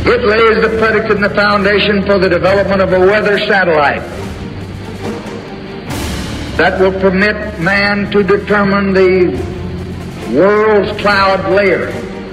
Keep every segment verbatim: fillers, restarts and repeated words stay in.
It lays the predicate and the foundation for the development of a weather satellite that will permit man to determine the world's cloud layer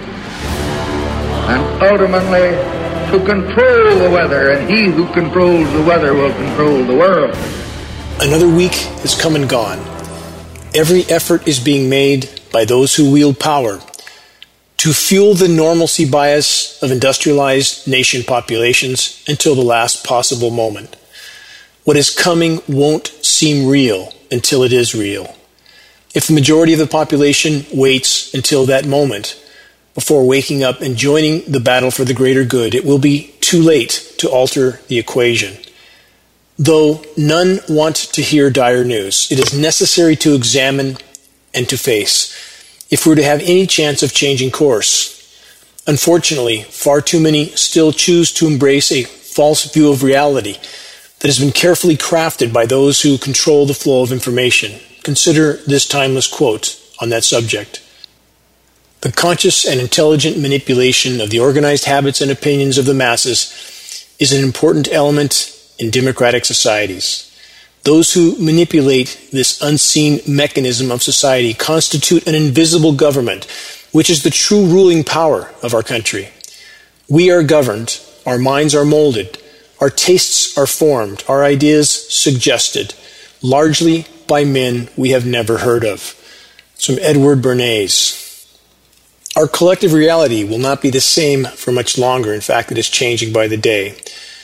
and ultimately to control the weather, and he who controls the weather will control the world. Another week has come and gone. Every effort is being made by those who wield power to fuel the normalcy bias of industrialized nation populations until the last possible moment. What is coming won't seem real until it is real. If the majority of the population waits until that moment before waking up and joining the battle for the greater good, it will be too late to alter the equation. Though none want to hear dire news, it is necessary to examine and to face if we're to have any chance of changing course. Unfortunately, far too many still choose to embrace a false view of reality that has been carefully crafted by those who control the flow of information. Consider this timeless quote on that subject. The conscious and intelligent manipulation of the organized habits and opinions of the masses is an important element in democratic societies. Those who manipulate this unseen mechanism of society constitute an invisible government, which is the true ruling power of our country. We are governed, our minds are molded, our tastes are formed, our ideas suggested, largely by men we have never heard of. It's from Edward Bernays. Our collective reality will not be the same for much longer. In fact, it is changing by the day.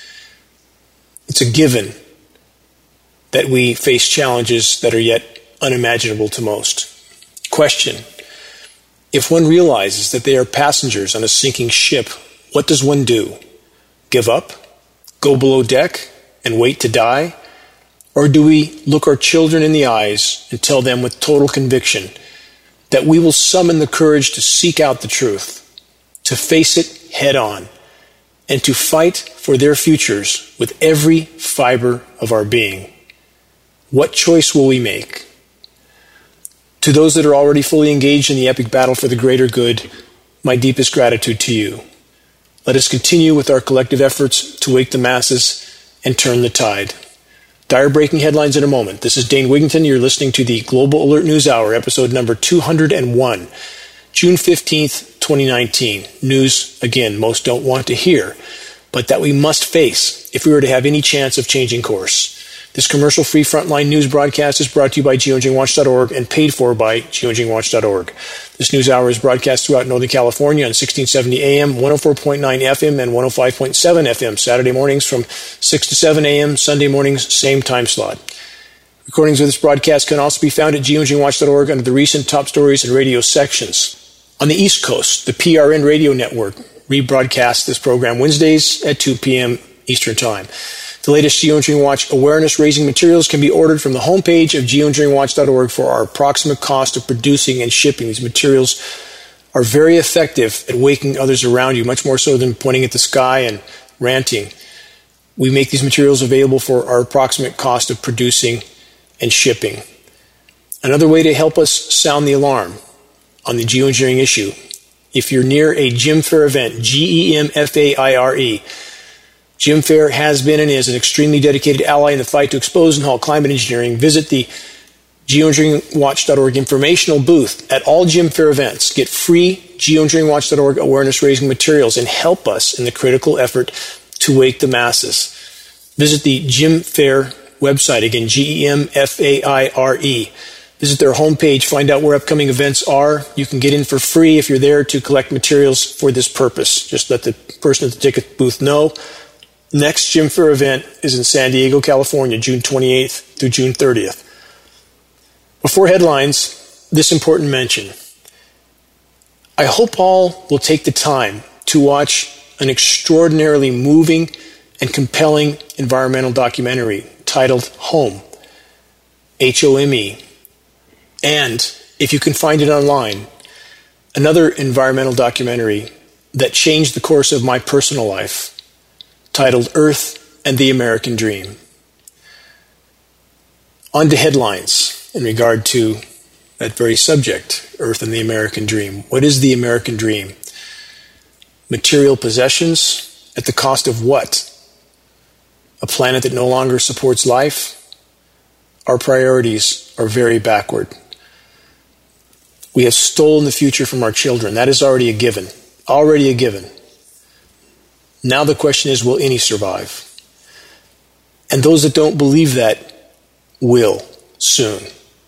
It's a given that we face challenges that are yet unimaginable to most. Question: if one realizes that they are passengers on a sinking ship, what does one do? Give up? Go below deck and wait to die? Or do we look our children in the eyes and tell them with total conviction that we will summon the courage to seek out the truth, to face it head on, and to fight for their futures with every fiber of our being? What choice will we make? To those that are already fully engaged in the epic battle for the greater good, my deepest gratitude to you. Let us continue with our collective efforts to wake the masses and turn the tide. Dire breaking headlines in a moment. This is Dane Wigington. You're listening to the Global Alert News Hour, episode number two hundred one, June fifteenth, twenty nineteen. News, again, most don't want to hear, but that we must face if we were to have any chance of changing course. This commercial-free frontline news broadcast is brought to you by geoengineering watch dot org and paid for by geoengineering watch dot org. This news hour is broadcast throughout Northern California on sixteen seventy A M, one oh four point nine F M, and one oh five point seven F M, Saturday mornings from six to seven A M, Sunday mornings, same time slot. Recordings of this broadcast can also be found at geoengineering watch dot org under the recent top stories and radio sections. On the East Coast, the P R N Radio Network rebroadcasts this program Wednesdays at two p.m. Eastern Time. The latest Geoengineering Watch awareness-raising materials can be ordered from the homepage of geoengineering watch dot org for our approximate cost of producing and shipping. These materials are very effective at waking others around you, much more so than pointing at the sky and ranting. We make these materials available for our approximate cost of producing and shipping. Another way to help us sound the alarm on the geoengineering issue, if you're near a Gem Fair event, G E M F A I R E, Gem Fair has been and is an extremely dedicated ally in the fight to expose and halt climate engineering. Visit the geoengineering watch dot org informational booth at all Gem Fair events. Get free geoengineering watch dot org awareness-raising materials and help us in the critical effort to wake the masses. Visit the Gem Fair website, again, G E M F A I R E. Visit their homepage, find out where upcoming events are. You can get in for free if you're there to collect materials for this purpose. Just let the person at the ticket booth know. Next Gem Fair event is in San Diego, California, June twenty-eighth through June thirtieth. Before headlines, this important mention. I hope all will take the time to watch an extraordinarily moving and compelling environmental documentary titled Home, H O M E, and, if you can find it online, another environmental documentary that changed the course of my personal life, titled Earth and the American Dream. On to headlines in regard to that very subject, Earth and the American Dream. What is the American Dream? Material possessions, At the cost of what? A planet that no longer supports life? Our priorities are very backward. We have stolen the future from our children. That is already a given. Already a given. Now the question is, will any survive? And those that don't believe that will soon.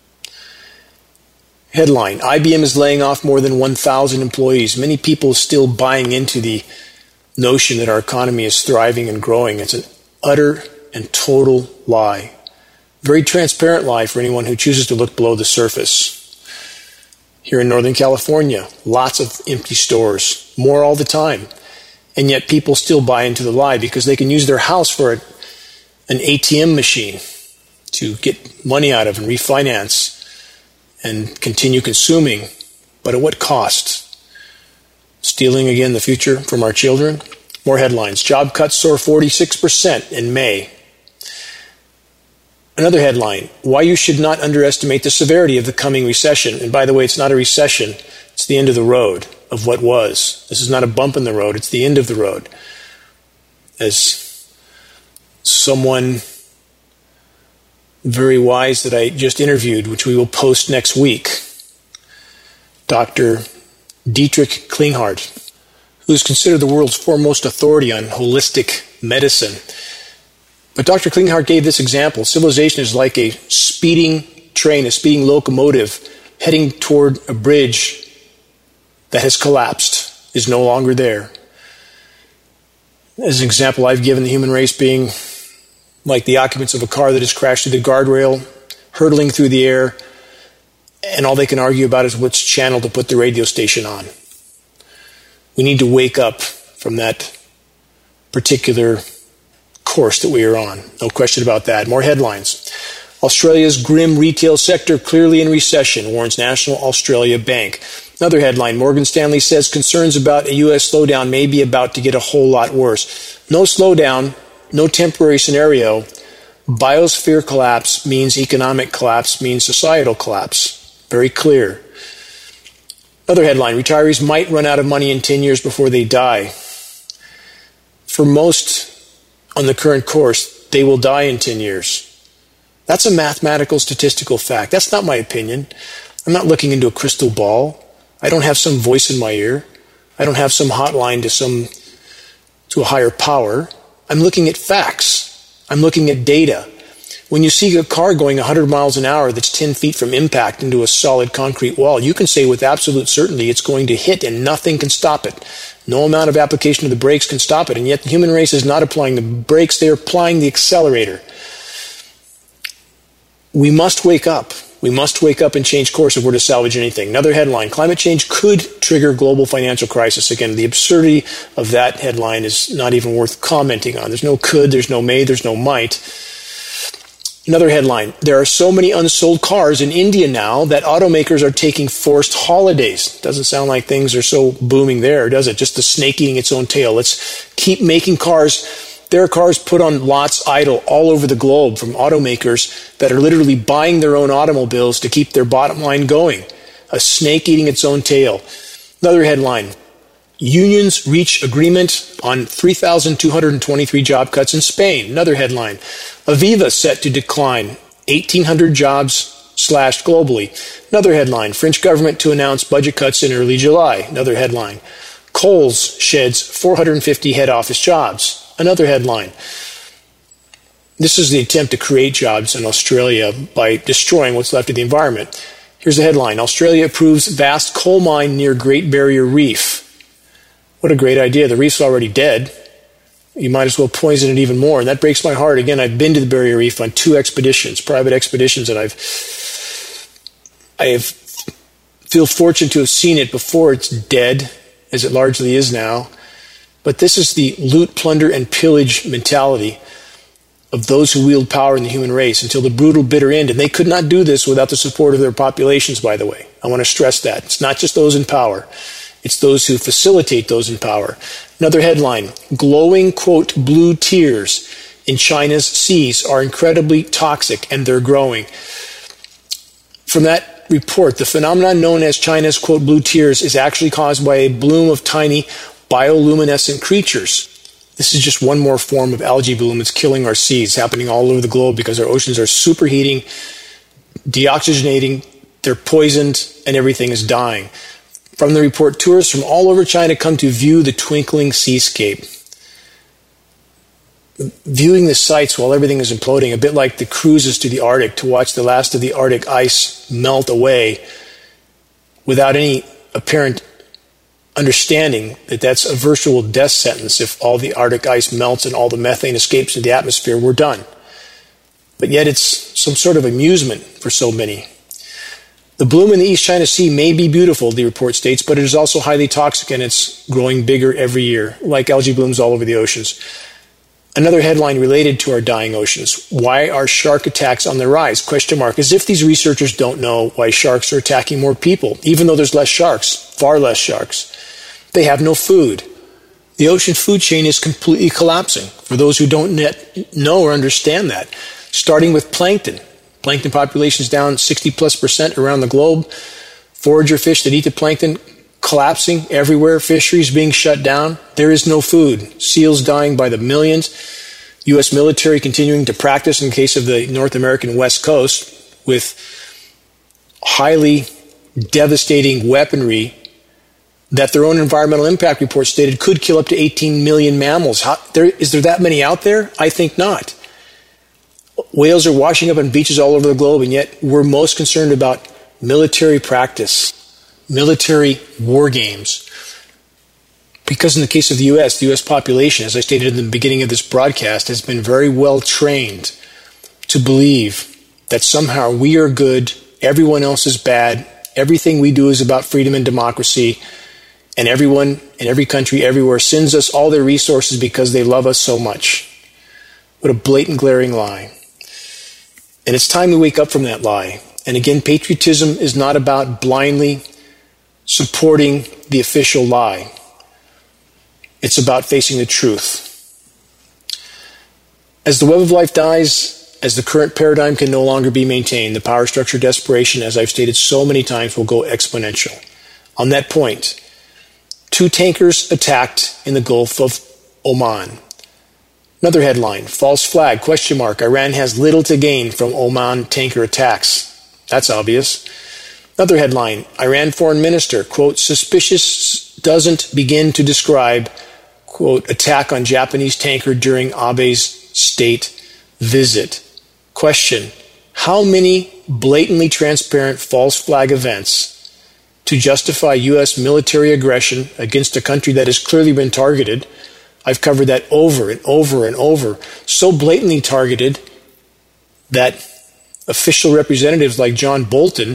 Headline, I B M is laying off more than one thousand employees. Many people still buying into the notion that our economy is thriving and growing. It's an utter and total lie. Very transparent lie for anyone who chooses to look below the surface. Here in Northern California, lots of empty stores, more all the time. And yet people still buy into the lie because they can use their house for a, an A T M machine to get money out of and refinance and continue consuming. But at what cost? Stealing again the future from our children? More headlines. Job cuts soar forty-six percent in May. Another headline, why you should not underestimate the severity of the coming recession. And by the way, it's not a recession, it's the end of the road of what was. This is not a bump in the road, it's the end of the road. As someone very wise that I just interviewed, which we will post next week, Doctor Dietrich Klinghardt, who is considered the world's foremost authority on holistic medicine. But Doctor Klinghardt gave this example. Civilization is like a speeding train, a speeding locomotive heading toward a bridge that has collapsed, is no longer there. As an example, I've given the human race being like the occupants of a car that has crashed through the guardrail, hurtling through the air, and all they can argue about is which channel to put the radio station on. We need to wake up from that particular course that we are on. No question about that. More headlines. Australia's grim retail sector clearly in recession, warns National Australia Bank. Another headline, Morgan Stanley says concerns about a U S slowdown may be about to get a whole lot worse. No slowdown, no temporary scenario. Biosphere collapse means economic collapse, means societal collapse. Very clear. Another headline, retirees might run out of money in ten years before they die. For most on the current course, they will die in ten years. That's a mathematical, statistical fact. That's not my opinion. I'm not looking into a crystal ball. I don't have some voice in my ear. I don't have some hotline to some to a higher power. I'm looking at facts. I'm looking at data. When you see a car going one hundred miles an hour that's ten feet from impact into a solid concrete wall, you can say with absolute certainty it's going to hit and nothing can stop it. No amount of application of the brakes can stop it, and yet the human race is not applying the brakes, they're applying the accelerator. We must wake up. We must wake up and change course if we're to salvage anything. Another headline, climate change could trigger global financial crisis. Again, the absurdity of that headline is not even worth commenting on. There's no could, there's no may, there's no might. Another headline, there are so many unsold cars in India now that automakers are taking forced holidays. Doesn't sound like things are so booming there, does it? Just the snake eating its own tail. Let's keep making cars. There are cars put on lots idle all over the globe from automakers that are literally buying their own automobiles to keep their bottom line going. A snake eating its own tail. Another headline, unions reach agreement on three thousand two hundred twenty-three job cuts in Spain. Another headline, Aviva set to decline, eighteen hundred jobs slashed globally. Another headline, French government to announce budget cuts in early July. Another headline, Coles sheds four hundred fifty head office jobs. Another headline, this is the attempt to create jobs in Australia by destroying what's left of the environment. Here's the headline, Australia approves vast coal mine near Great Barrier Reef. What a great idea. The reef's already dead. You might as well poison it even more. And that breaks my heart. Again, I've been to the Barrier Reef on two expeditions, private expeditions, and I've I have feel fortunate to have seen it before it's dead, as it largely is now. But this is the loot, plunder, and pillage mentality of those who wield power in the human race until the brutal, bitter end. And they could not do this without the support of their populations, by the way. I want to stress that. It's not just those in power. It's those who facilitate those in power. Another headline, glowing, quote, blue tears in China's seas are incredibly toxic and they're growing. From that report, the phenomenon known as China's, quote, blue tears is actually caused by a bloom of tiny bioluminescent creatures. This is just one more form of algae bloom that's killing our seas, happening all over the globe because our oceans are superheating, deoxygenating, they're poisoned, and everything is dying. From the report, tourists from all over China come to view the twinkling seascape. Viewing the sights while everything is imploding, a bit like the cruises to the Arctic to watch the last of the Arctic ice melt away without any apparent understanding that that's a virtual death sentence. If all the Arctic ice melts and all the methane escapes into the atmosphere, we're done. But yet it's some sort of amusement for so many. The bloom in the East China Sea may be beautiful, the report states, but it is also highly toxic and it's growing bigger every year, like algae blooms all over the oceans. Another headline related to our dying oceans. Why are shark attacks on the rise? Question mark. As if these researchers don't know why sharks are attacking more people, even though there's less sharks, far less sharks. They have no food. The ocean food chain is completely collapsing, for those who don't net know or understand that. Starting with plankton. Plankton population is down sixty plus percent around the globe. Forager fish that eat the plankton collapsing everywhere. Fisheries being shut down. There is no food. Seals dying by the millions. U S military continuing to practice in the case of the North American West Coast with highly devastating weaponry that their own environmental impact report stated could kill up to eighteen million mammals. How, there, is there that many out there? I think not. Whales are washing up on beaches all over the globe, and yet we're most concerned about military practice, military war games. Because in the case of the U S, the U S population, as I stated in the beginning of this broadcast, has been very well trained to believe that somehow we are good, everyone else is bad, everything we do is about freedom and democracy, and everyone in every country everywhere sends us all their resources because they love us so much. What a blatant, glaring lie. And it's time we wake up from that lie. And again, patriotism is not about blindly supporting the official lie. It's about facing the truth. As the web of life dies, as the current paradigm can no longer be maintained, the power structure desperation, as I've stated so many times, will go exponential. On that point, two tankers attacked in the Gulf of Oman. Another headline, false flag, question mark, Iran has little to gain from Oman tanker attacks. That's obvious. Another headline, Iran foreign minister, quote, suspicious doesn't begin to describe, quote, attack on Japanese tanker during Abe's state visit. Question, how many blatantly transparent false flag events to justify U S military aggression against a country that has clearly been targeted? I've covered that over and over and over. So blatantly targeted that official representatives like John Bolton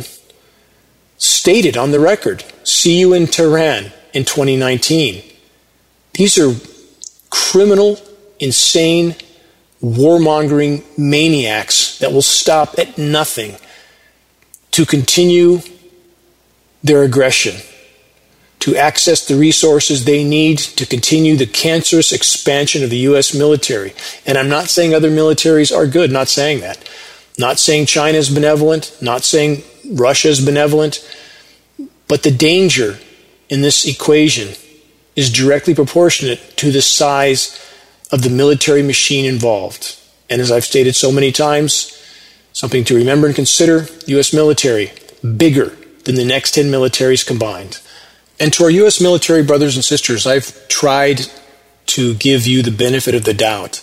stated on the record, see you in Tehran in twenty nineteen. These are criminal, insane, warmongering maniacs that will stop at nothing to continue their aggression, to access the resources they need to continue the cancerous expansion of the U S military. And I'm not saying other militaries are good, not saying that. Not saying China is benevolent, not saying Russia is benevolent, but the danger in this equation is directly proportionate to the size of the military machine involved. And as I've stated so many times, something to remember and consider, U S military, bigger than the next ten militaries combined. And to our U S military brothers and sisters, I've tried to give you the benefit of the doubt,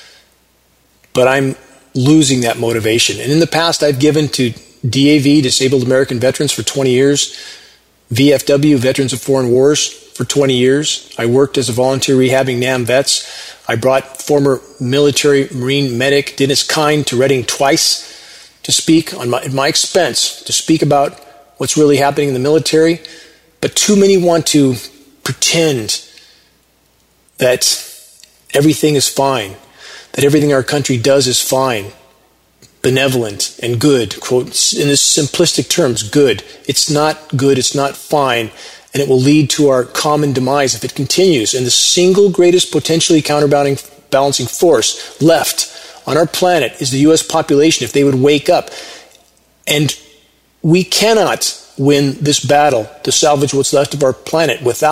but I'm losing that motivation. And in the past, I've given to D A V, Disabled American Veterans, for twenty years, V F W, Veterans of Foreign Wars, for twenty years. I worked as a volunteer rehabbing NAM vets. I brought former military Marine medic Dennis Kine to Reading twice to speak on my, at my expense, to speak about what's really happening in the military. But too many want to pretend that everything is fine, that everything our country does is fine, benevolent and good, quote, in this simplistic terms, good. It's not good, it's not fine, and it will lead to our common demise if it continues. And the single greatest potentially counterbalancing force left on our planet is the U S population, if they would wake up. And we cannot win this battle to salvage what's left of our planet without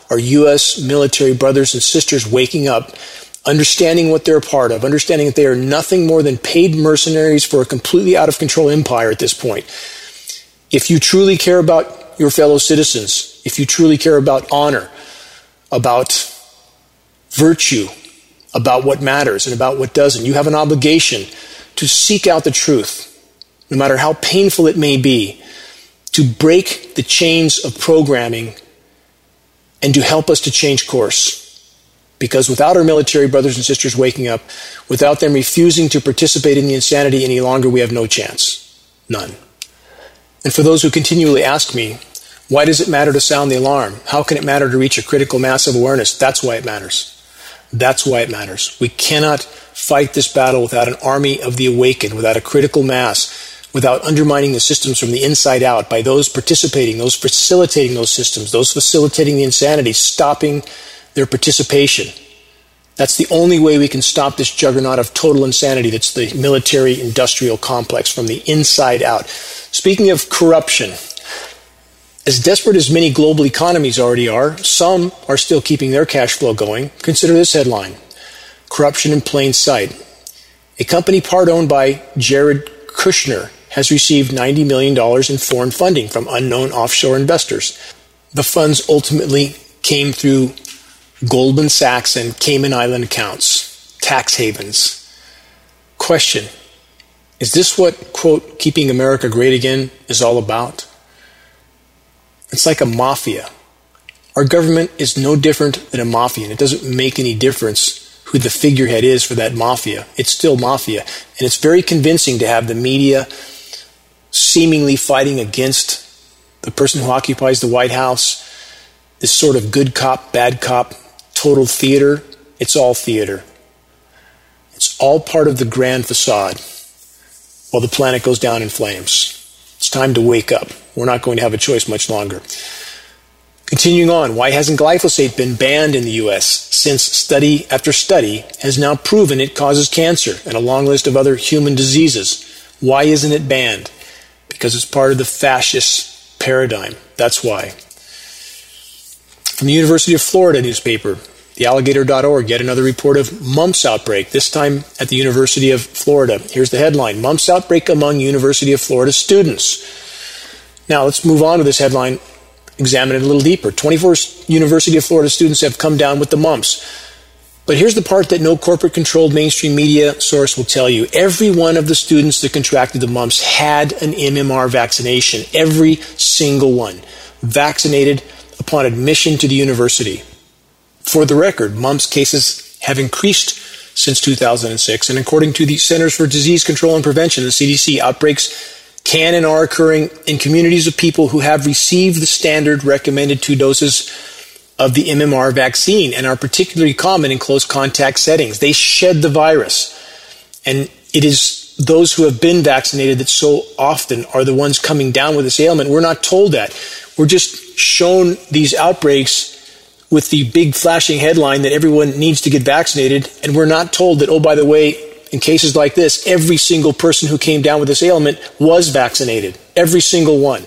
our U S military brothers and sisters waking up, understanding what they're a part of, understanding that they are nothing more than paid mercenaries for a completely out of control empire at this point. If you truly care about your fellow citizens, if you truly care about honor, about virtue, about what matters and about what doesn't, you have an obligation to seek out the truth, no matter how painful it may be, to break the chains of programming and to help us to change course. Because without our military brothers and sisters waking up, without them refusing to participate in the insanity any longer, we have no chance. None. And for those who continually ask me, why does it matter to sound the alarm? How can it matter to reach a critical mass of awareness? That's why it matters. That's why it matters. We cannot fight this battle without an army of the awakened, without a critical mass, without undermining the systems from the inside out by those participating, those facilitating those systems, those facilitating the insanity, stopping their participation. That's the only way we can stop this juggernaut of total insanity that's the military-industrial complex from the inside out. Speaking of corruption, as desperate as many global economies already are, some are still keeping their cash flow going. Consider this headline: Corruption in Plain Sight. A company part owned by Jared Kushner has received ninety million dollars in foreign funding from unknown offshore investors. The funds ultimately came through Goldman Sachs and Cayman Island accounts, tax havens. Question: is this what, quote, keeping America great again is all about? It's like a mafia. Our government is no different than a mafia, and it doesn't make any difference who the figurehead is for that mafia. It's still mafia. And it's very convincing to have the media seemingly fighting against the person who occupies the White House, this sort of good cop, bad cop, total theater. It's all theater. It's all part of the grand facade while the planet goes down in flames. It's time to wake up. We're not going to have a choice much longer. Continuing on, why hasn't glyphosate been banned in the U S since study after study has now proven it causes cancer and a long list of other human diseases? Why isn't it banned? Because it's part of the fascist paradigm. That's why. From the University of Florida newspaper, the alligator dot org, yet another report of mumps outbreak, this time at the University of Florida. Here's the headline: Mumps outbreak among University of Florida students. Now let's move on to this headline, examine it a little deeper. twenty-four University of Florida students have come down with the mumps. But here's the part that no corporate-controlled mainstream media source will tell you. Every one of the students that contracted the mumps had an M M R vaccination. Every single one. Vaccinated upon admission to the university. For the record, mumps cases have increased since two thousand six, and according to the Centers for Disease Control and Prevention, the C D C, outbreaks can and are occurring in communities of people who have received the standard recommended two doses of the M M R vaccine and are particularly common in close contact settings. They shed the virus, and it is those who have been vaccinated that so often are the ones coming down with this ailment. We're not told that. We're just shown these outbreaks with the big flashing headline that everyone needs to get vaccinated, and we're not told that, oh, by the way, in cases like this, every single person who came down with this ailment was vaccinated. Every single one.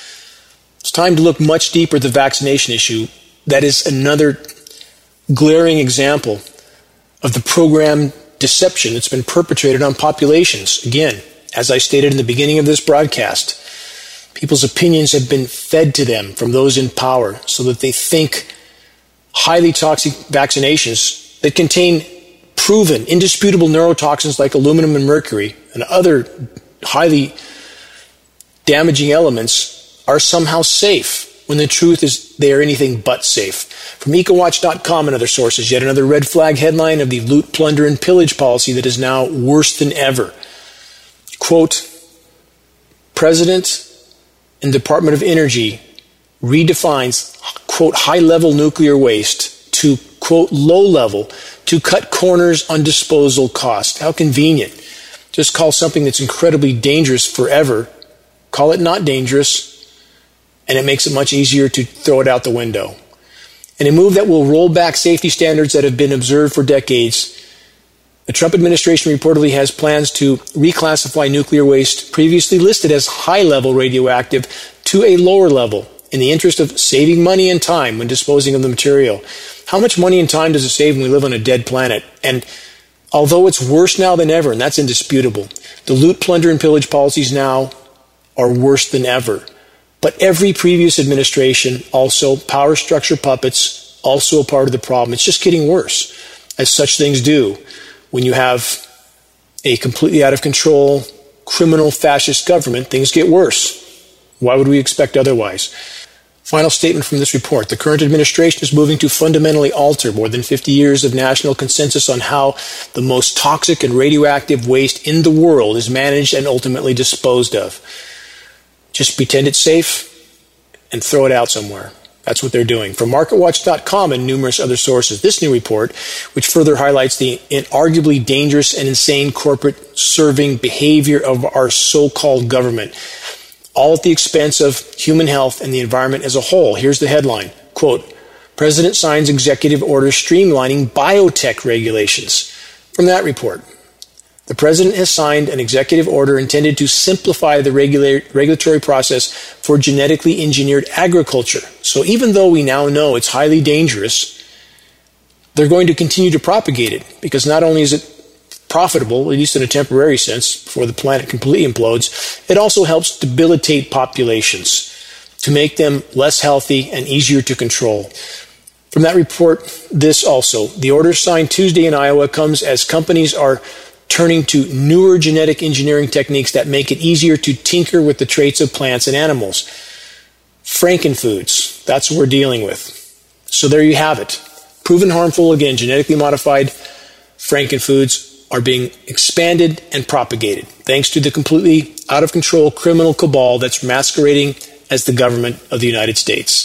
It's time to look much deeper at the vaccination issue. That is another glaring example of the program deception that's been perpetrated on populations. Again, as I stated in the beginning of this broadcast, people's opinions have been fed to them from those in power so that they think highly toxic vaccinations that contain proven, indisputable neurotoxins like aluminum and mercury and other highly damaging elements are somehow safe, when the truth is they are anything but safe. From ecowatch dot com and other sources, yet another red flag headline of the loot, plunder, and pillage policy that is now worse than ever. Quote, President and Department of Energy redefines, quote, high-level nuclear waste to, quote, low-level to cut corners on disposal cost. How convenient. Just call something that's incredibly dangerous forever, call it not dangerous, and it makes it much easier to throw it out the window. In a move that will roll back safety standards that have been observed for decades, the Trump administration reportedly has plans to reclassify nuclear waste previously listed as high-level radioactive to a lower level, in the interest of saving money and time when disposing of the material. How much money and time does it save when we live on a dead planet? And although it's worse now than ever, and that's indisputable, the loot, plunder, and pillage policies now are worse than ever. But every previous administration, also power structure puppets, also a part of the problem. It's just getting worse, as such things do when you have a completely out of control criminal fascist government. Things get worse. Why would we expect otherwise? Final statement from this report. The current administration is moving to fundamentally alter more than fifty years of national consensus on how the most toxic and radioactive waste in the world is managed and ultimately disposed of. Just pretend it's safe and throw it out somewhere. That's what they're doing. From market watch dot com and numerous other sources, this new report, which further highlights the inarguably dangerous and insane corporate-serving behavior of our so-called government, all at the expense of human health and the environment as a whole. Here's the headline, quote, President signs executive order streamlining biotech regulations. From that report, the President has signed an executive order intended to simplify the regula- regulatory process for genetically engineered agriculture. So even though we now know it's highly dangerous, they're going to continue to propagate it, because not only is it profitable, at least in a temporary sense, before the planet completely implodes, it also helps debilitate populations to make them less healthy and easier to control. From that report, this also, the order signed Tuesday in Iowa comes as companies are turning to newer genetic engineering techniques that make it easier to tinker with the traits of plants and animals. Frankenfoods, that's what we're dealing with. So there you have it. Proven harmful, again, genetically modified Frankenfoods are being expanded and propagated, thanks to the completely out-of-control criminal cabal that's masquerading as the government of the United States.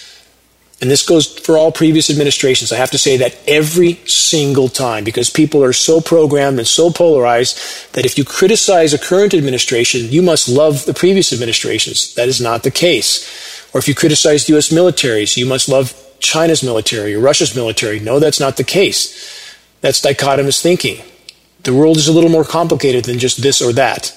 And this goes for all previous administrations. I have to say that every single time, because people are so programmed and so polarized that if you criticize a current administration, you must love the previous administrations. That is not the case. Or if you criticize the U S militaries, you must love China's military or Russia's military. No, that's not the case. That's dichotomous thinking. The world is a little more complicated than just this or that.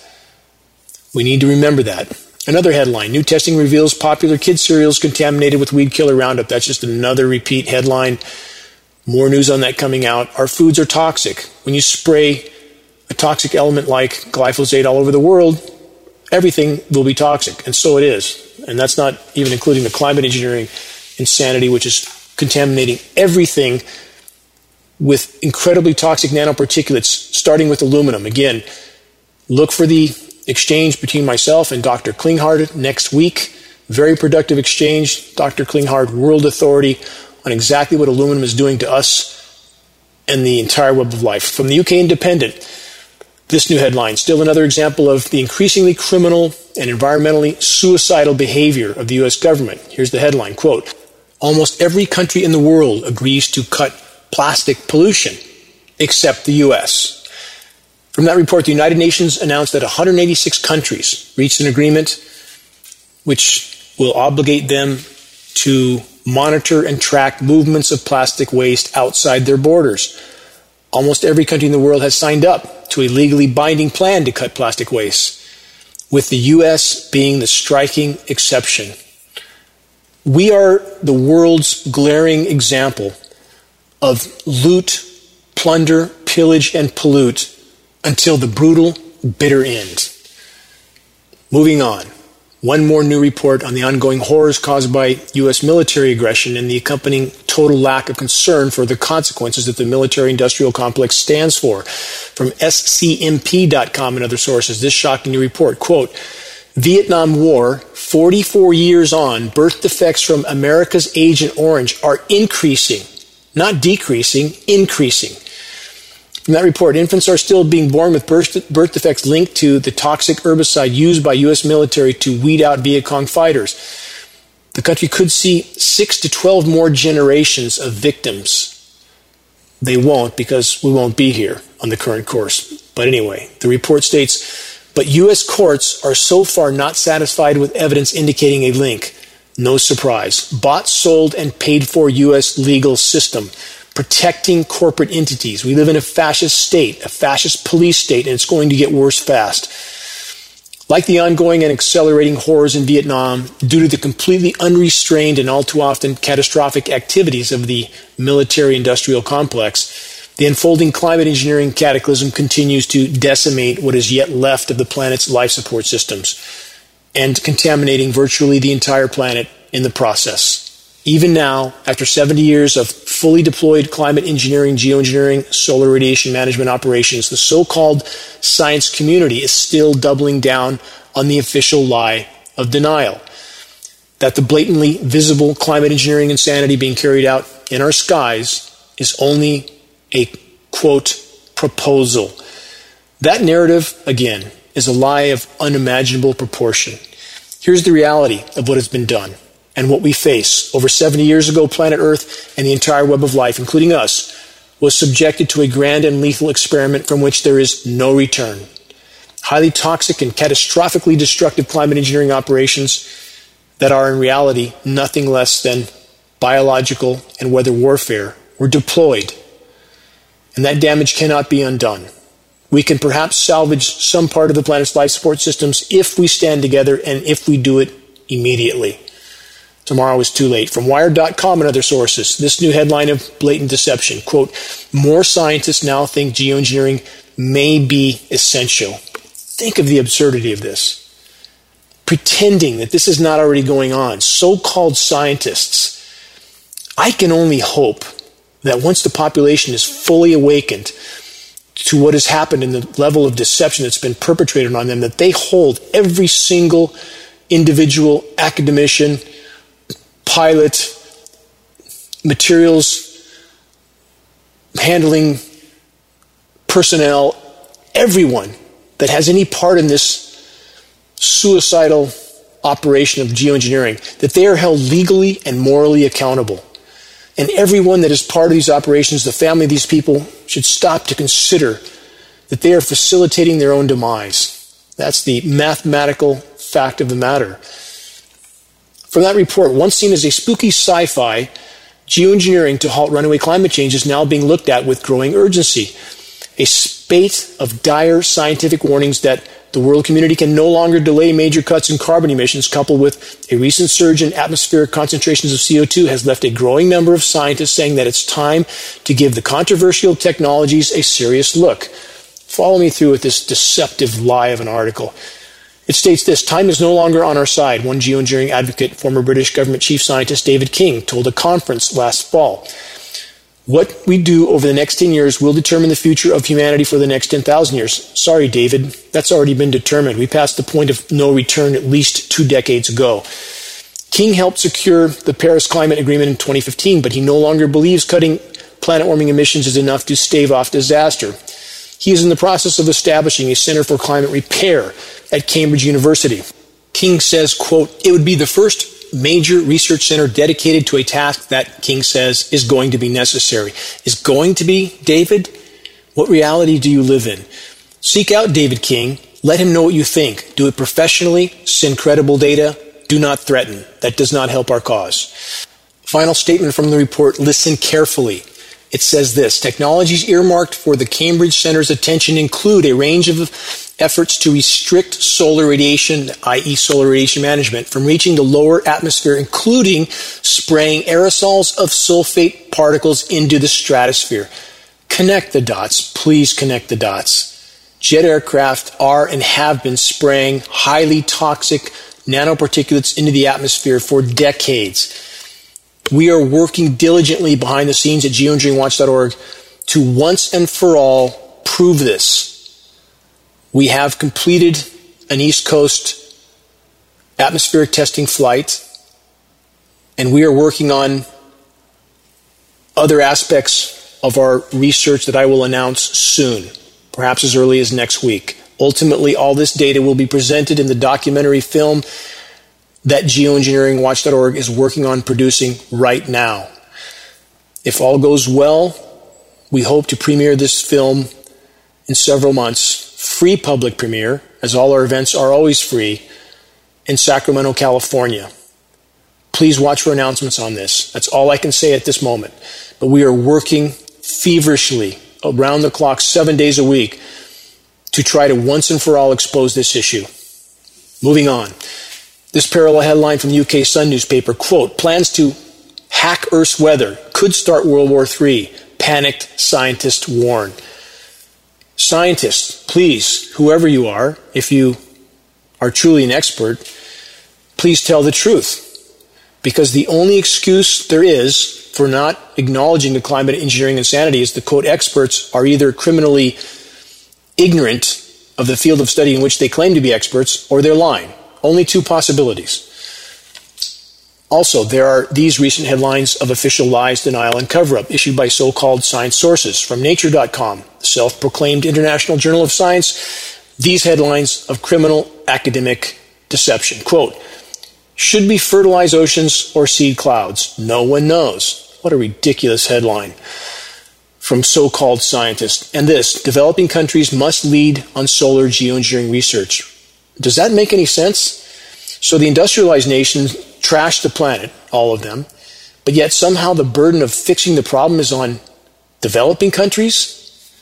We need to remember that. Another headline, new testing reveals popular kids' cereals contaminated with weed killer Roundup. That's just another repeat headline. More news on that coming out. Our foods are toxic. When you spray a toxic element like glyphosate all over the world, everything will be toxic, and so it is. And that's not even including the climate engineering insanity, which is contaminating everything with incredibly toxic nanoparticulates, starting with aluminum. Again, look for the exchange between myself and Doctor Klinghardt next week. Very productive exchange. Doctor Klinghardt, world authority on exactly what aluminum is doing to us and the entire web of life. From the U K Independent, this new headline, still another example of the increasingly criminal and environmentally suicidal behavior of the U S government. Here's the headline, quote, almost every country in the world agrees to cut plastic pollution, except the U S. From that report, the United Nations announced that one hundred eighty-six countries reached an agreement which will obligate them to monitor and track movements of plastic waste outside their borders. Almost every country in the world has signed up to a legally binding plan to cut plastic waste, with the U S being the striking exception. We are the world's glaring example of loot, plunder, pillage, and pollute until the brutal, bitter end. Moving on. One more new report on the ongoing horrors caused by U S military aggression and the accompanying total lack of concern for the consequences that the military-industrial complex stands for. From S C M P dot com and other sources, this shocking new report, quote, Vietnam War, forty-four years on, birth defects from America's Agent Orange are increasing, not decreasing, increasing. From that report, infants are still being born with birth, birth defects linked to the toxic herbicide used by U S military to weed out Viet Cong fighters. The country could see six to twelve more generations of victims. They won't, because we won't be here on the current course. But anyway, the report states, but U S courts are so far not satisfied with evidence indicating a link. No surprise. Bought, sold, and paid for U S legal system. Protecting corporate entities. We live in a fascist state, a fascist police state, and it's going to get worse fast. Like the ongoing and accelerating horrors in Vietnam, due to the completely unrestrained and all too often catastrophic activities of the military-industrial complex, the unfolding climate engineering cataclysm continues to decimate what is yet left of the planet's life support systems and contaminating virtually the entire planet in the process. Even now, after seventy years of fully deployed climate engineering, geoengineering, solar radiation management operations, the so-called science community is still doubling down on the official lie of denial that the blatantly visible climate engineering insanity being carried out in our skies is only a, quote, proposal. That narrative, again, is a lie of unimaginable proportion. Here's the reality of what has been done and what we face. Over seventy years ago, planet Earth and the entire web of life, including us, was subjected to a grand and lethal experiment from which there is no return. Highly toxic and catastrophically destructive climate engineering operations that are in reality nothing less than biological and weather warfare were deployed. And that damage cannot be undone. We can perhaps salvage some part of the planet's life support systems if we stand together and if we do it immediately. Tomorrow is too late. From Wired dot com and other sources, this new headline of blatant deception, quote, more scientists now think geoengineering may be essential. Think of the absurdity of this. Pretending that this is not already going on. So-called scientists. I can only hope that once the population is fully awakened to what has happened and the level of deception that's been perpetrated on them, that they hold every single individual academician, pilot, materials handling personnel, everyone that has any part in this suicidal operation of geoengineering, that they are held legally and morally accountable. And everyone that is part of these operations, the family of these people, should stop to consider that they are facilitating their own demise. That's the mathematical fact of the matter. From that report, once seen as a spooky sci-fi, geoengineering to halt runaway climate change is now being looked at with growing urgency. A spate of dire scientific warnings that the world community can no longer delay major cuts in carbon emissions, coupled with a recent surge in atmospheric concentrations of C O two, has left a growing number of scientists saying that it's time to give the controversial technologies a serious look. Follow me through with this deceptive lie of an article. It states this: time is no longer on our side, one geoengineering advocate, former British government chief scientist David King, told a conference last fall. What we do over the next ten years will determine the future of humanity for the next ten thousand years. Sorry, David, that's already been determined. We passed the point of no return at least two decades ago. King helped secure the Paris Climate Agreement in twenty fifteen, but he no longer believes cutting planet-warming emissions is enough to stave off disaster. He is in the process of establishing a Center for Climate Repair at Cambridge University. King says, quote, it would be the first major research center dedicated to a task that, King says, is going to be necessary. Is going to be, David? What reality do you live in? Seek out David King. Let him know what you think. Do it professionally. Send credible data. Do not threaten. That does not help our cause. Final statement from the report. Listen carefully. It says this: technologies earmarked for the Cambridge Center's attention include a range of efforts to restrict solar radiation, that is solar radiation management, from reaching the lower atmosphere, including spraying aerosols of sulfate particles into the stratosphere. Connect the dots. Please connect the dots. Jet aircraft are and have been spraying highly toxic nanoparticulates into the atmosphere for decades. We are working diligently behind the scenes at geoengineering watch dot org to once and for all prove this. We have completed an East Coast atmospheric testing flight, and we are working on other aspects of our research that I will announce soon, perhaps as early as next week. Ultimately, all this data will be presented in the documentary film that geoengineering watch dot org is working on producing right now. If all goes well, we hope to premiere this film in several months. Free public premiere, as all our events are always free, in Sacramento, California. Please watch for announcements on this. That's all I can say at this moment. But we are working feverishly, around the clock, seven days a week, to try to once and for all expose this issue. Moving on. This parallel headline from the U K Sun newspaper, quote, plans to hack Earth's weather could start World War Three. Panicked scientists warn. Scientists, please, whoever you are, if you are truly an expert, please tell the truth. Because the only excuse there is for not acknowledging the climate engineering insanity is the, quote, experts are either criminally ignorant of the field of study in which they claim to be experts, or they're lying. Only two possibilities. Also, there are these recent headlines of official lies, denial, and cover-up issued by so-called science sources. From Nature dot com, the self-proclaimed International Journal of Science, these headlines of criminal academic deception. Quote, should we fertilize oceans or seed clouds? No one knows. What a ridiculous headline from so-called scientists. And this, developing countries must lead on solar geoengineering research. Does that make any sense? So the industrialized nations trash the planet, all of them, but yet somehow the burden of fixing the problem is on developing countries?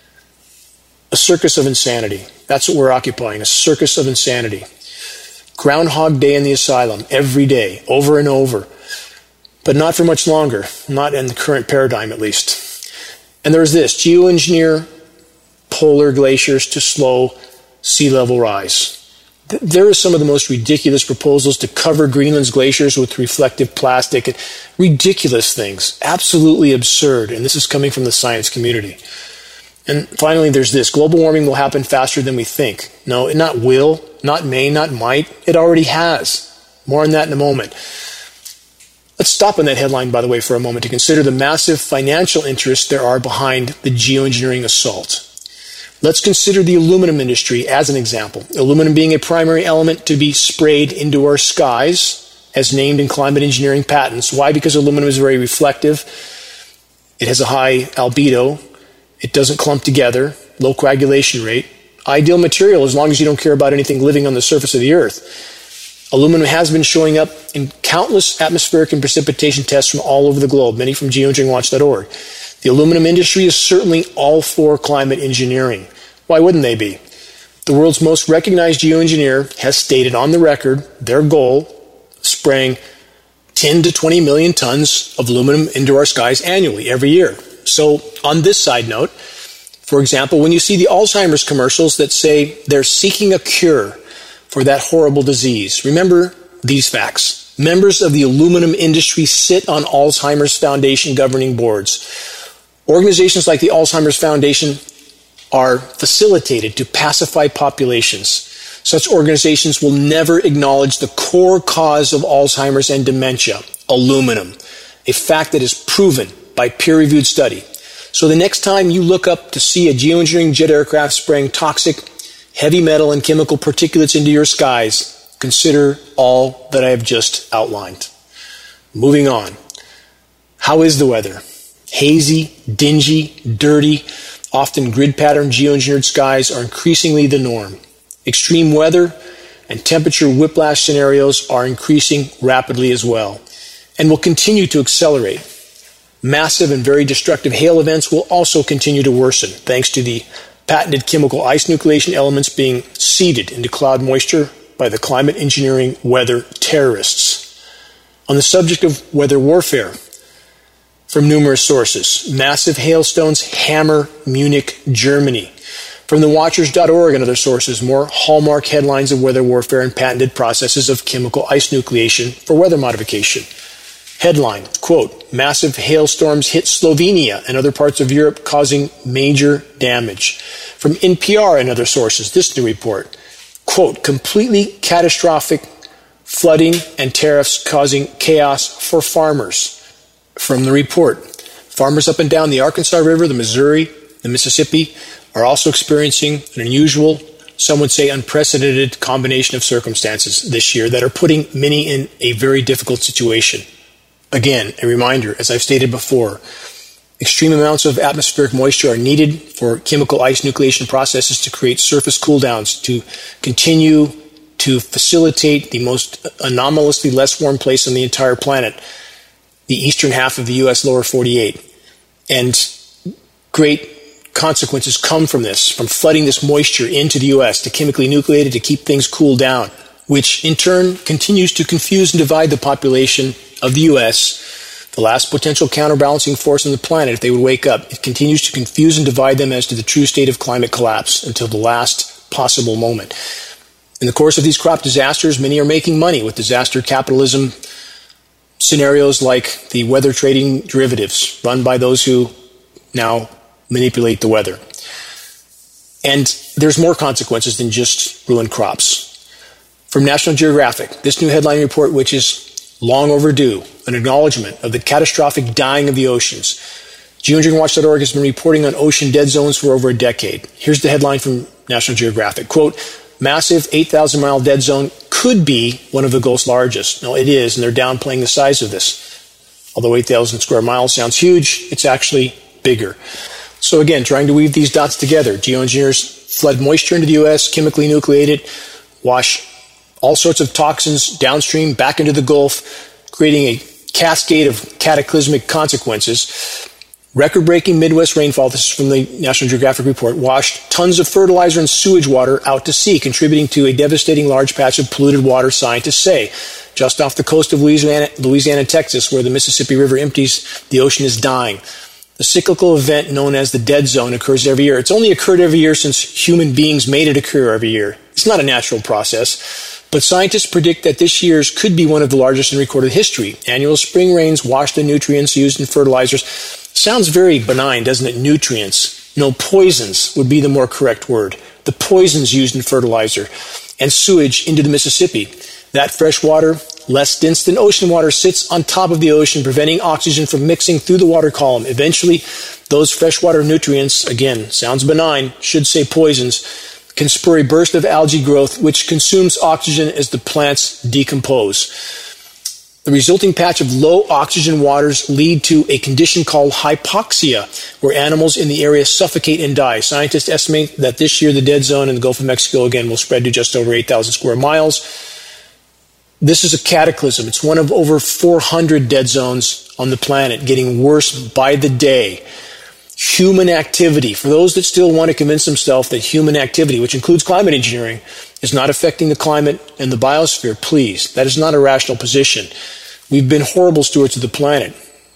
A circus of insanity. That's what we're occupying, a circus of insanity. Groundhog Day in the asylum, every day, over and over. But not for much longer, not in the current paradigm at least. And there's this, geoengineer polar glaciers to slow sea level rise. There are some of the most ridiculous proposals to cover Greenland's glaciers with reflective plastic. And ridiculous things. Absolutely absurd. And this is coming from the science community. And finally, there's this. Global warming will happen faster than we think. No, it not will, not may, not might. It already has. More on that in a moment. Let's stop on that headline, by the way, for a moment to consider the massive financial interests there are behind the geoengineering assault. Let's consider the aluminum industry as an example. Aluminum being a primary element to be sprayed into our skies, as named in climate engineering patents. Why? Because aluminum is very reflective. It has a high albedo. It doesn't clump together. Low coagulation rate. Ideal material as long as you don't care about anything living on the surface of the earth. Aluminum has been showing up in countless atmospheric and precipitation tests from all over the globe, many from geoengineering watch dot org. The aluminum industry is certainly all for climate engineering. Why wouldn't they be? The world's most recognized geoengineer has stated on the record their goal, spraying ten to twenty million tons of aluminum into our skies annually, every year. So on this side note, for example, when you see the Alzheimer's commercials that say they're seeking a cure for that horrible disease, remember these facts. Members of the aluminum industry sit on Alzheimer's Foundation governing boards. Organizations like the Alzheimer's Foundation are facilitated to pacify populations. Such organizations will never acknowledge the core cause of Alzheimer's and dementia, aluminum, a fact that is proven by peer-reviewed study. So the next time you look up to see a geoengineering jet aircraft spraying toxic heavy metal and chemical particulates into your skies, consider all that I have just outlined. Moving on. How is the weather? Hazy, dingy, dirty, often grid-patterned geoengineered skies are increasingly the norm. Extreme weather and temperature whiplash scenarios are increasing rapidly as well, and will continue to accelerate. Massive and very destructive hail events will also continue to worsen, thanks to the patented chemical ice nucleation elements being seeded into cloud moisture by the climate engineering weather terrorists. On the subject of weather warfare, from numerous sources, massive hailstones hammer Munich, Germany. From the watchers dot org and other sources, more hallmark headlines of weather warfare and patented processes of chemical ice nucleation for weather modification. Headline, quote, massive hailstorms hit Slovenia and other parts of Europe causing major damage. From N P R and other sources, this new report, quote, completely catastrophic flooding and tariffs causing chaos for farmers. From the report, farmers up and down the Arkansas River, the Missouri, the Mississippi are also experiencing an unusual, some would say unprecedented combination of circumstances this year that are putting many in a very difficult situation. Again, a reminder, as I've stated before, extreme amounts of atmospheric moisture are needed for chemical ice nucleation processes to create surface cooldowns to continue to facilitate the most anomalously less warm place on the entire planet, the eastern half of the U S lower forty-eight. And great consequences come from this, from flooding this moisture into the U S to chemically nucleate it to keep things cooled down. which in turn continues to confuse and divide the population of the U S, the last potential counterbalancing force on the planet if they would wake up. It continues to confuse and divide them as to the true state of climate collapse until the last possible moment. In the course of these crop disasters, many are making money with disaster capitalism scenarios like the weather trading derivatives run by those who now manipulate the weather. And there's more consequences than just ruined crops. From National Geographic, this new headline report, which is long overdue, an acknowledgement of the catastrophic dying of the oceans. Geoengineering Watch dot org has been reporting on ocean dead zones for over a decade. Here's the headline from National Geographic. Quote, massive eight thousand mile dead zone could be one of the Gulf's largest. No, it is, and they're downplaying the size of this. Although eight thousand square miles sounds huge, it's actually bigger. So again, trying to weave these dots together. Geoengineers flood moisture into the U S, chemically nucleate it, wash all sorts of toxins downstream back into the Gulf, creating a cascade of cataclysmic consequences. Record-breaking Midwest rainfall, this is from the National Geographic report, washed tons of fertilizer and sewage water out to sea, contributing to a devastating large patch of polluted water, scientists say. Just off the coast of Louisiana, Louisiana and Texas, where the Mississippi River empties, the ocean is dying. The cyclical event known as the dead zone occurs every year. It's only occurred every year since human beings made it occur every year. It's not a natural process. But scientists predict that this year's could be one of the largest in recorded history. Annual spring rains wash the nutrients used in fertilizers. Sounds very benign, doesn't it? Nutrients. No, poisons would be the more correct word. The poisons used in fertilizer and sewage into the Mississippi. That fresh water, less dense than ocean water, sits on top of the ocean, preventing oxygen from mixing through the water column. Eventually, those freshwater nutrients, again, sounds benign, should say poisons, can spur a burst of algae growth, which consumes oxygen as the plants decompose. The resulting patch of low oxygen waters lead to a condition called hypoxia, where animals in the area suffocate and die. Scientists estimate that this year the dead zone in the Gulf of Mexico, again, will spread to just over eight thousand square miles. This is a cataclysm. It's one of over four hundred dead zones on the planet, getting worse by the day. Human activity, for those that still want to convince themselves that human activity, which includes climate engineering, is not affecting the climate and the biosphere, please, that is not a rational position. We've been horrible stewards of the planet.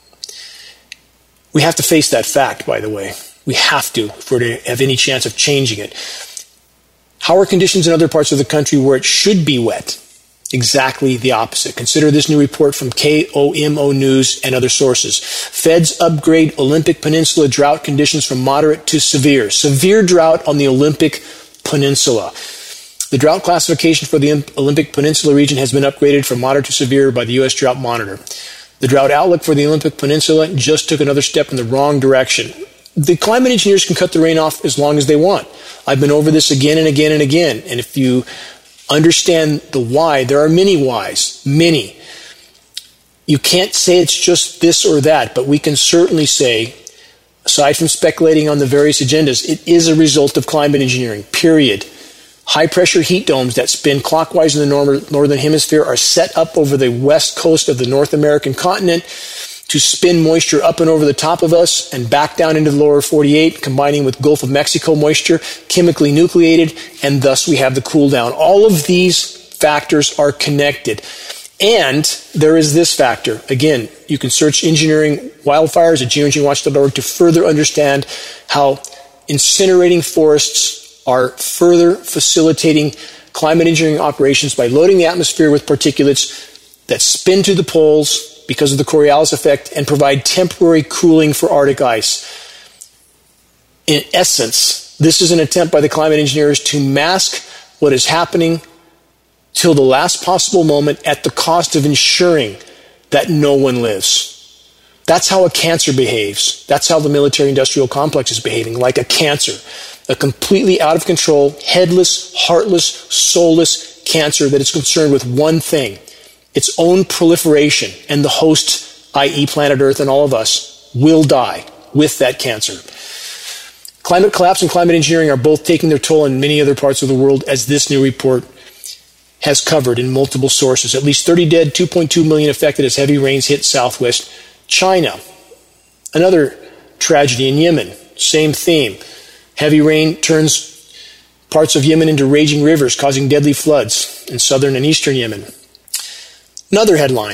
We have to face that fact, by the way. We have to, if we're to have any chance of changing it. How are conditions in other parts of the country where it should be wet? Exactly the opposite. Consider this new report from K O M O News and other sources. Feds upgrade Olympic Peninsula drought conditions from moderate to severe. Severe drought on the Olympic Peninsula. The drought classification for the Olympic Peninsula region has been upgraded from moderate to severe by the U S Drought Monitor. The drought outlook for the Olympic Peninsula just took another step in the wrong direction. The climate engineers can cut the rain off as long as they want. I've been over this again and again and again. And if you understand the why, there are many whys, many. You can't say it's just this or that, but we can certainly say, aside from speculating on the various agendas, it is a result of climate engineering, period. High-pressure heat domes that spin clockwise in the nor- northern hemisphere are set up over the west coast of the North American continent to spin moisture up and over the top of us and back down into the lower forty-eight, combining with Gulf of Mexico moisture, chemically nucleated, and thus we have the cool down. All of these factors are connected. And there is this factor. Again, you can search engineering wildfires at geoengineering watch dot org to further understand how incinerating forests are further facilitating climate engineering operations by loading the atmosphere with particulates that spin to the poles because of the Coriolis effect and provide temporary cooling for Arctic ice. In essence, this is an attempt by the climate engineers to mask what is happening till the last possible moment at the cost of ensuring that no one lives. That's how a cancer behaves. That's how the military-industrial complex is behaving, like a cancer. A completely out of control, headless, heartless, soulless cancer that is concerned with one thing: its own proliferation, and the host, that is planet Earth and all of us, will die with that cancer. Climate collapse and climate engineering are both taking their toll in many other parts of the world, as this new report has covered in multiple sources. At least thirty dead, two point two million affected as heavy rains hit southwest China. Another tragedy in Yemen, same theme. Heavy rain turns parts of Yemen into raging rivers, causing deadly floods in southern and eastern Yemen. Another headline.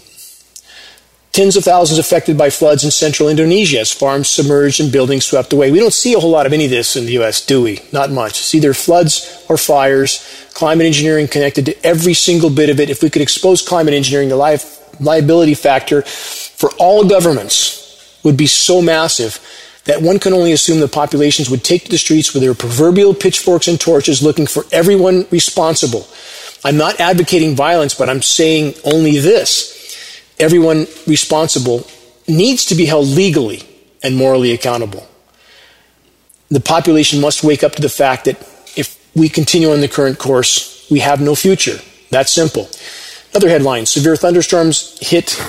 Tens of thousands affected by floods in central Indonesia as farms submerged and buildings swept away. We don't see a whole lot of any of this in the U S, do we? Not much. It's either floods or fires. Climate engineering connected to every single bit of it. If we could expose climate engineering, the li- liability factor for all governments would be so massive that one can only assume the populations would take to the streets with their proverbial pitchforks and torches looking for everyone responsible. I'm not advocating violence, but I'm saying only this. Everyone responsible needs to be held legally and morally accountable. The population must wake up to the fact that if we continue on the current course, we have no future. That's simple. Another headline, severe thunderstorms hit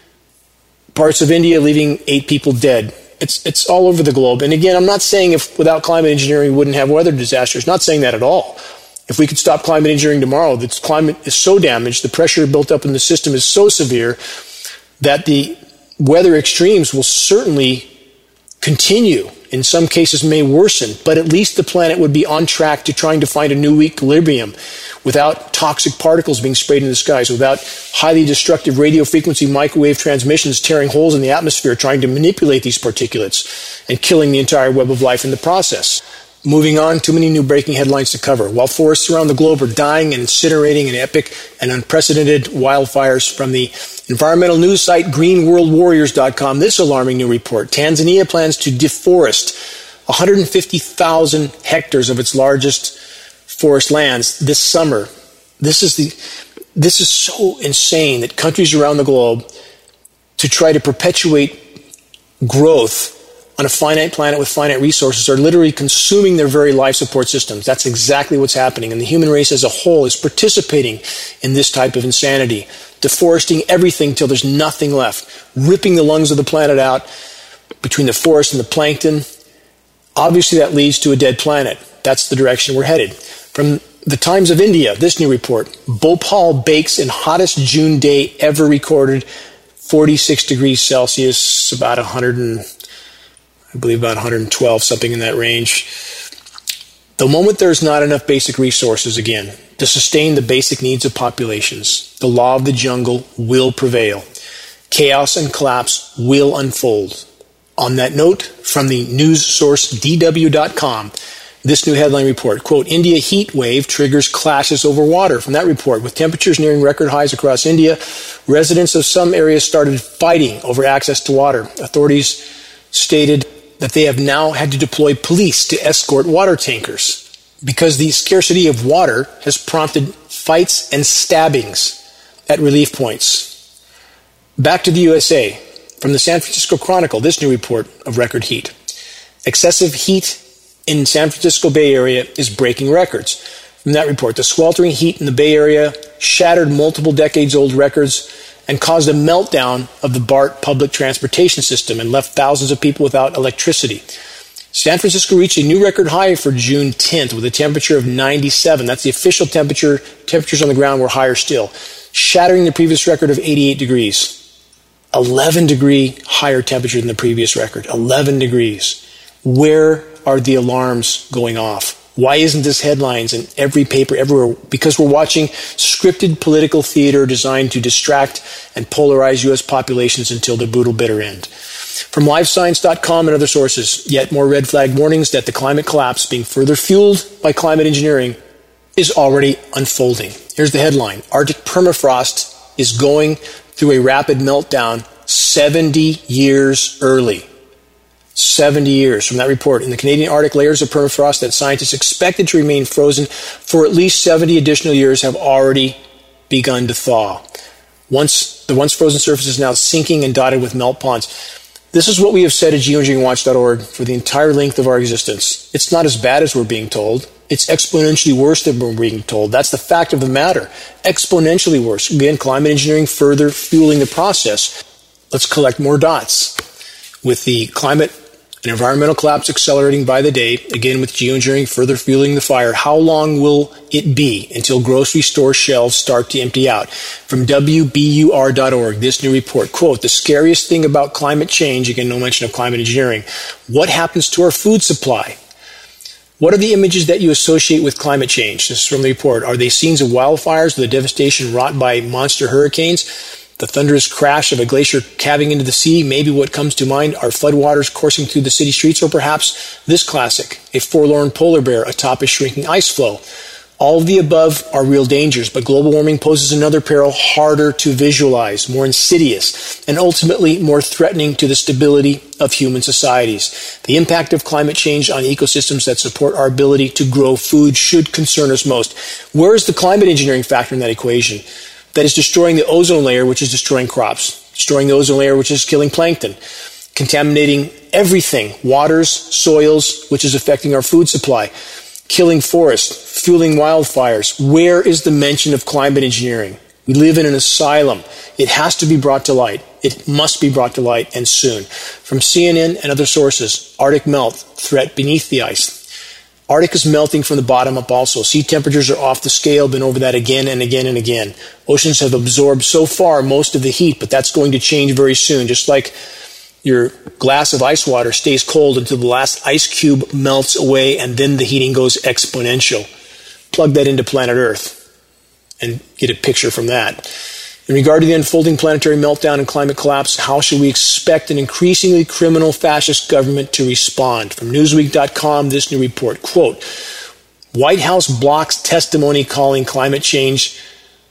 parts of India, leaving eight people dead. It's it's all over the globe. And again, I'm not saying if without climate engineering we wouldn't have weather disasters. Not saying that at all. If we could stop climate engineering tomorrow, the climate is so damaged, the pressure built up in the system is so severe that the weather extremes will certainly continue. In some cases may worsen, but at least the planet would be on track to trying to find a new equilibrium without toxic particles being sprayed in the skies, without highly destructive radio frequency microwave transmissions tearing holes in the atmosphere, trying to manipulate these particulates and killing the entire web of life in the process. Moving on, too many new breaking headlines to cover. While forests around the globe are dying and incinerating in epic and unprecedented wildfires, from the environmental news site green world warriors dot com, this alarming new report. Tanzania plans to deforest one hundred fifty thousand hectares of its largest forest lands this summer. This is the this is so insane that countries around the globe, to try to perpetuate growth on a finite planet with finite resources, are literally consuming their very life support systems. That's exactly what's happening. And the human race as a whole is participating in this type of insanity, deforesting everything till there's nothing left, ripping the lungs of the planet out between the forest and the plankton. Obviously, that leads to a dead planet. That's the direction we're headed. From the Times of India, this new report, Bhopal bakes in hottest June day ever recorded, forty-six degrees Celsius, about one hundred and I believe about one hundred twelve, something in that range. The moment there's not enough basic resources, again, to sustain the basic needs of populations, the law of the jungle will prevail. Chaos and collapse will unfold. On that note, from the news source D W dot com, this new headline report, quote, India heat wave triggers clashes over water. From that report, with temperatures nearing record highs across India, residents of some areas started fighting over access to water. Authorities stated that they have now had to deploy police to escort water tankers because the scarcity of water has prompted fights and stabbings at relief points. Back to the U S A. From the San Francisco Chronicle, this new report of record heat. Excessive heat in San Francisco Bay Area is breaking records. From that report, the sweltering heat in the Bay Area shattered multiple decades-old records and caused a meltdown of the BART public transportation system and left thousands of people without electricity. San Francisco reached a new record high for June tenth with a temperature of ninety-seven. That's the official temperature. Temperatures on the ground were higher still, shattering the previous record of eighty-eight degrees. eleven degree higher temperature than the previous record. eleven degrees. Where are the alarms going off? Why isn't this headlines in every paper everywhere? Because we're watching scripted political theater designed to distract and polarize U S populations until the brutal bitter end. From live science dot com and other sources, yet more red flag warnings that the climate collapse being further fueled by climate engineering is already unfolding. Here's the headline. Arctic permafrost is going through a rapid meltdown seventy years early. seventy years from that report. In the Canadian Arctic, layers of permafrost that scientists expected to remain frozen for at least seventy additional years have already begun to thaw. Once the once frozen surface is now sinking and dotted with melt ponds. This is what we have said at geoengineering watch dot org for the entire length of our existence. It's not as bad as we're being told. It's exponentially worse than we're being told. That's the fact of the matter. Exponentially worse. Again, climate engineering further fueling the process. Let's collect more dots. With the climate and environmental collapse accelerating by the day, again with geoengineering further fueling the fire, how long will it be until grocery store shelves start to empty out? From W B U R dot org, this new report, quote, the scariest thing about climate change, again no mention of climate engineering, what happens to our food supply? What are the images that you associate with climate change? This is from the report. Are they scenes of wildfires, the devastation wrought by monster hurricanes, the thunderous crash of a glacier calving into the sea? Maybe what comes to mind are floodwaters coursing through the city streets, or perhaps this classic, a forlorn polar bear atop a shrinking ice floe. All of the above are real dangers, but global warming poses another peril harder to visualize, more insidious, and ultimately more threatening to the stability of human societies. The impact of climate change on ecosystems that support our ability to grow food should concern us most. Where is the climate engineering factor in that equation? That is destroying the ozone layer, which is destroying crops, destroying the ozone layer, which is killing plankton, contaminating everything, waters, soils, which is affecting our food supply, killing forests, fueling wildfires. Where is the mention of climate engineering? We live in an asylum. It has to be brought to light. It must be brought to light, and soon. From C N N and other sources, Arctic melt, threat beneath the ice. Arctic is melting from the bottom up also. Sea temperatures are off the scale, been over that again and again and again. Oceans have absorbed so far most of the heat, but that's going to change very soon, just like your glass of ice water stays cold until the last ice cube melts away, and then the heating goes exponential. Plug that into planet Earth and get a picture from that. In regard to the unfolding planetary meltdown and climate collapse, how should we expect an increasingly criminal fascist government to respond? From Newsweek dot com, this new report, quote, White House blocks testimony calling climate change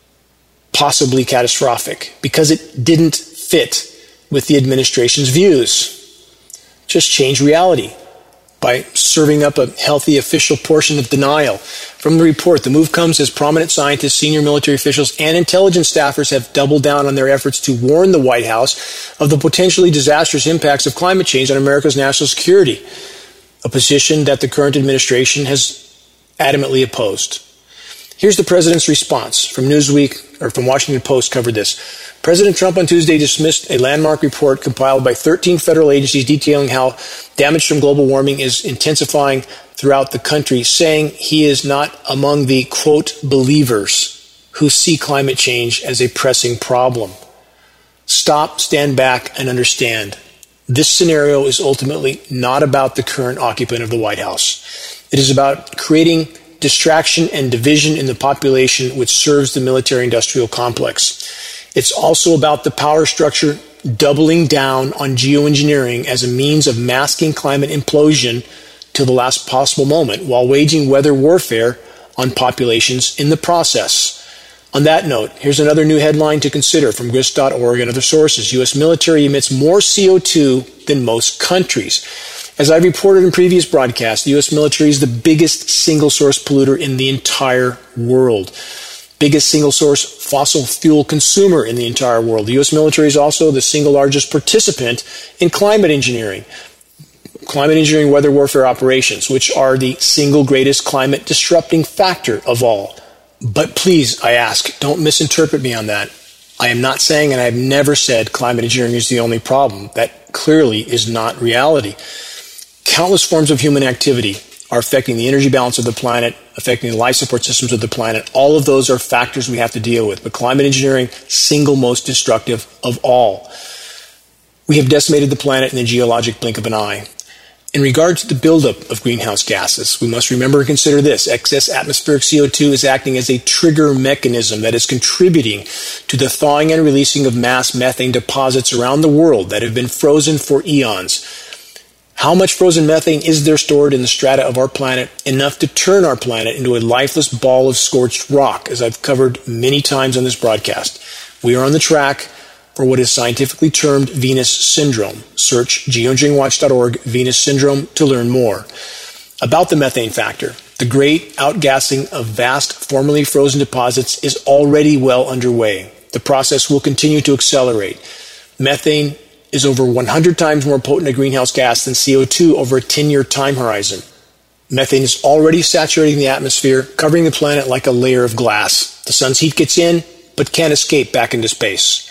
possibly catastrophic because it didn't fit with the administration's views. Just change reality by serving up a healthy official portion of denial. From the report, the move comes as prominent scientists, senior military officials, and intelligence staffers have doubled down on their efforts to warn the White House of the potentially disastrous impacts of climate change on America's national security, a position that the current administration has adamantly opposed. Here's the president's response. From Newsweek, or from Washington Post, covered this. President Trump on Tuesday dismissed a landmark report compiled by thirteen federal agencies detailing how damage from global warming is intensifying throughout the country, saying he is not among the, quote, believers who see climate change as a pressing problem. Stop, stand back, and understand. This scenario is ultimately not about the current occupant of the White House. It is about creating distraction and division in the population, which serves the military-industrial complex. It's also about the power structure doubling down on geoengineering as a means of masking climate implosion till the last possible moment while waging weather warfare on populations in the process. On that note, here's another new headline to consider from grist dot org and other sources. U S military emits more C O two than most countries. As I've reported in previous broadcasts, the U S military is the biggest single-source polluter in the entire world. Biggest single-source fossil fuel consumer in the entire world. The U S military is also the single largest participant in climate engineering. Climate engineering weather warfare operations, which are the single greatest climate disrupting factor of all. But please, I ask, don't misinterpret me on that. I am not saying, and I have never said, climate engineering is the only problem. That clearly is not reality. Countless forms of human activity are affecting the energy balance of the planet, affecting the life support systems of the planet. All of those are factors we have to deal with. But climate engineering, single most destructive of all. We have decimated the planet in the geologic blink of an eye. In regard to the buildup of greenhouse gases, we must remember and consider this. Excess atmospheric C O two is acting as a trigger mechanism that is contributing to the thawing and releasing of mass methane deposits around the world that have been frozen for eons. How much frozen methane is there stored in the strata of our planet? Enough to turn our planet into a lifeless ball of scorched rock, as I've covered many times on this broadcast. We are on the track for what is scientifically termed Venus Syndrome. Search geoengineering watch dot org Venus Syndrome to learn more. About the methane factor, the great outgassing of vast formerly frozen deposits is already well underway. The process will continue to accelerate. Methane is over one hundred times more potent a greenhouse gas than C O two over a ten-year time horizon. Methane is already saturating the atmosphere, covering the planet like a layer of glass. The sun's heat gets in, but can't escape back into space.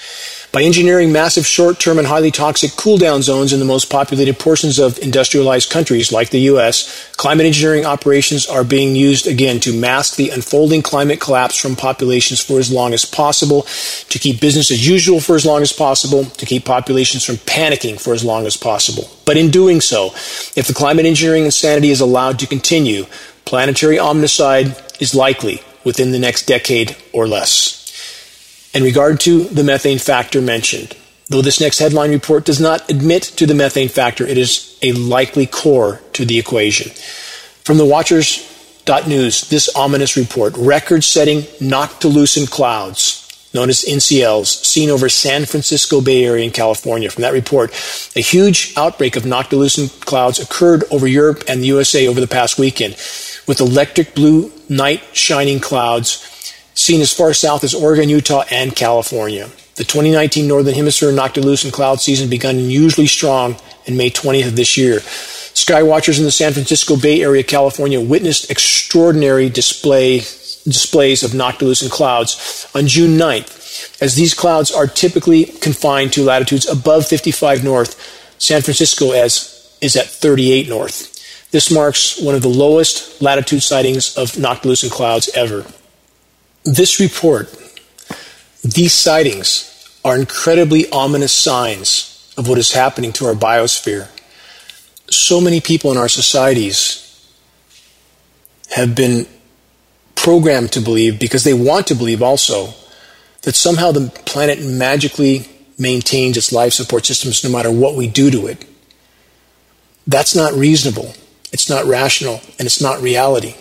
By engineering massive short-term and highly toxic cool-down zones in the most populated portions of industrialized countries like the U S, climate engineering operations are being used again to mask the unfolding climate collapse from populations for as long as possible, to keep business as usual for as long as possible, to keep populations from panicking for as long as possible. But in doing so, if the climate engineering insanity is allowed to continue, planetary omnicide is likely within the next decade or less. In regard to the methane factor mentioned, though this next headline report does not admit to the methane factor, it is a likely core to the equation. From the Watchers dot news, this ominous report, record-setting noctilucent clouds, known as N C Ls, seen over San Francisco Bay Area in California. From that report, a huge outbreak of noctilucent clouds occurred over Europe and the U S A over the past weekend, with electric blue night shining clouds seen as far south as Oregon, Utah, and California. The twenty nineteen Northern Hemisphere noctilucent cloud season began unusually strong on May twentieth of this year. Skywatchers in the San Francisco Bay Area, California, witnessed extraordinary display, displays of noctilucent clouds on June ninth. As these clouds are typically confined to latitudes above fifty-five north, San Francisco as, is at thirty-eight north. This marks one of the lowest latitude sightings of noctilucent clouds ever. This report, these sightings, are incredibly ominous signs of what is happening to our biosphere. So many people in our societies have been programmed to believe, because they want to believe also, that somehow the planet magically maintains its life support systems no matter what we do to it. That's not reasonable, it's not rational, and it's not reality.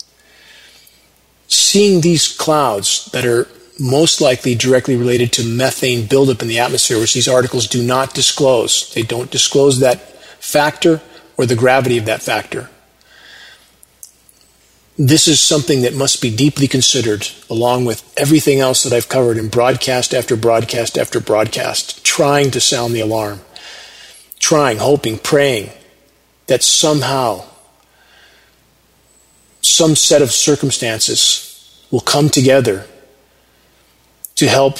Seeing these clouds that are most likely directly related to methane buildup in the atmosphere, which these articles do not disclose. They don't disclose that factor or the gravity of that factor. This is something that must be deeply considered, along with everything else that I've covered in broadcast after broadcast after broadcast, trying to sound the alarm, trying, hoping, praying that somehow some set of circumstances will come together to help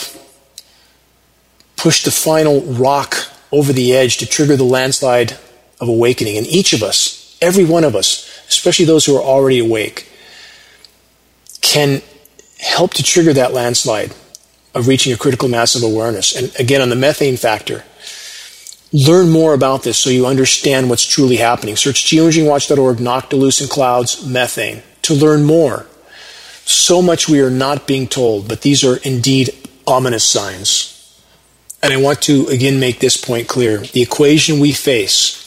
push the final rock over the edge to trigger the landslide of awakening. And each of us, every one of us, especially those who are already awake, can help to trigger that landslide of reaching a critical mass of awareness. And again, on the methane factor, learn more about this so you understand what's truly happening. Search geoengineering watch dot org, noctilucent clouds, methane, to learn more. So much we are not being told, but these are indeed ominous signs. And I want to again make this point clear. The equation we face,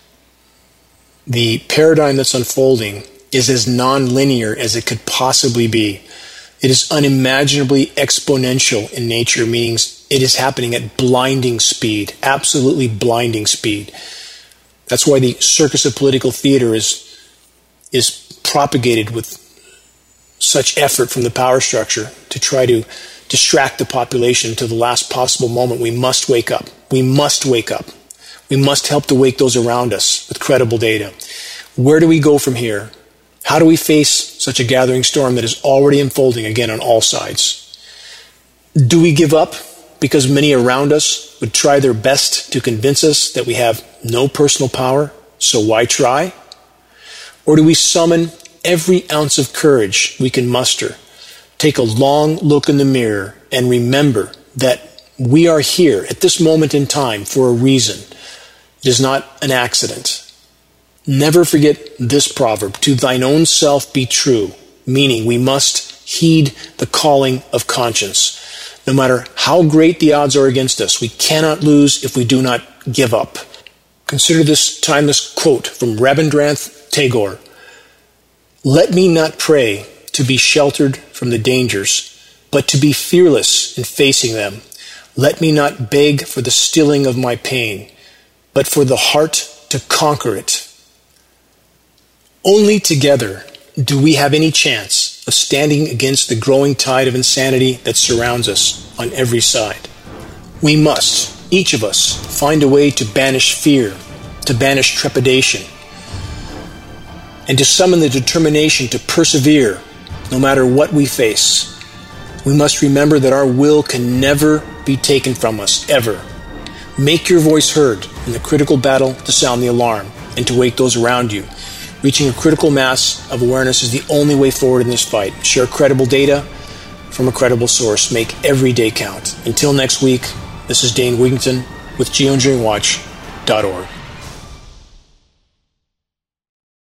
the paradigm that's unfolding, is as non-linear as it could possibly be. It is unimaginably exponential in nature, meaning it is happening at blinding speed, absolutely blinding speed. That's why the circus of political theater is, is propagated with such effort from the power structure to try to distract the population to the last possible moment. We must wake up. We must wake up. We must help to wake those around us with credible data. Where do we go from here? How do we face such a gathering storm that is already unfolding again on all sides? Do we give up because many around us would try their best to convince us that we have no personal power, so why try? Or do we summon every ounce of courage we can muster, take a long look in the mirror, and remember that we are here at this moment in time for a reason? It is not an accident. Never forget this proverb, to thine own self be true, meaning we must heed the calling of conscience. No matter how great the odds are against us, we cannot lose if we do not give up. Consider this timeless quote from Rabindranath Tagore. Let me not pray to be sheltered from the dangers, but to be fearless in facing them. Let me not beg for the stilling of my pain, but for the heart to conquer it. Only together do we have any chance of standing against the growing tide of insanity that surrounds us on every side. We must, each of us, find a way to banish fear, to banish trepidation, and to summon the determination to persevere no matter what we face. We must remember that our will can never be taken from us, ever. Make your voice heard in the critical battle to sound the alarm and to wake those around you. Reaching a critical mass of awareness is the only way forward in this fight. Share credible data from a credible source. Make every day count. Until next week, this is Dane Wigington with geoengineering watch dot org.